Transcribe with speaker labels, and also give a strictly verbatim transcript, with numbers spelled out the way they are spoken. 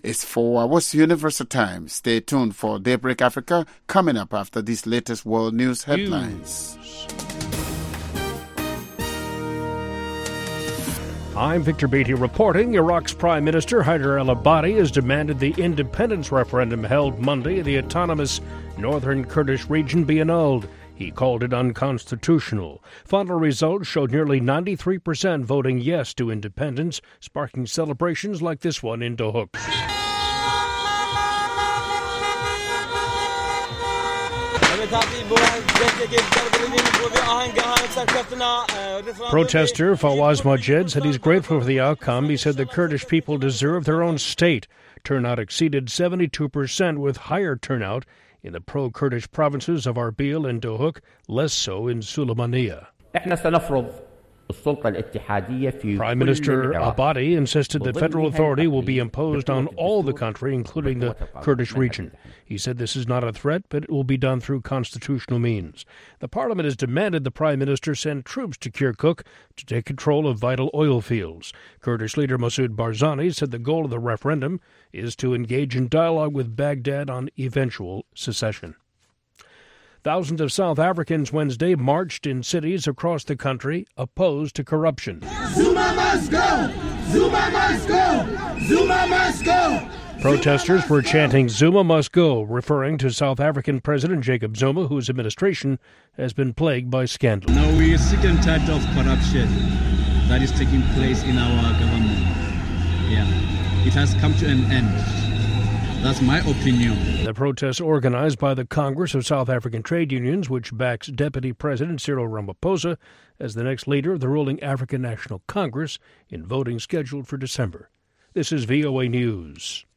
Speaker 1: It's four hours Universal Time. Stay tuned for Daybreak Africa coming up after these latest world news headlines.
Speaker 2: News. I'm Victor Beatty reporting. Iraq's Prime Minister Haider al-Abadi has demanded the independence referendum held Monday in the autonomous northern Kurdish region be annulled. He called it unconstitutional. Final results showed nearly ninety-three percent voting yes to independence, sparking celebrations like this one in Duhok. Protester Fawaz Majed said he's grateful for the outcome. He said the Kurdish people deserve their own state. Turnout exceeded seventy-two percent, with higher turnout in the pro-Kurdish provinces of Arbil and Duhok, less so in Sulaymaniyah. Prime Minister Abadi insisted that federal authority will be imposed on all the country, including the Kurdish region. He said this is not a threat, but it will be done through constitutional means. The parliament has demanded the prime minister send troops to Kirkuk to take control of vital oil fields. Kurdish leader Masoud Barzani said the goal of the referendum is to engage in dialogue with Baghdad on eventual secession. Thousands of South Africans Wednesday marched in cities across the country opposed to corruption.
Speaker 3: Zuma must go! Zuma must go! Zuma must go!
Speaker 2: Protesters were chanting Zuma must go, referring to South African President Jacob Zuma, whose administration has been plagued by scandal.
Speaker 4: No, we are sick and tired of corruption that is taking place in our government. Yeah, it has come to an end. That's my opinion.
Speaker 2: The protests organized by the Congress of South African Trade Unions, which backs Deputy President Cyril Ramaphosa as the next leader of the ruling African National Congress in voting scheduled for December. This is V O A News.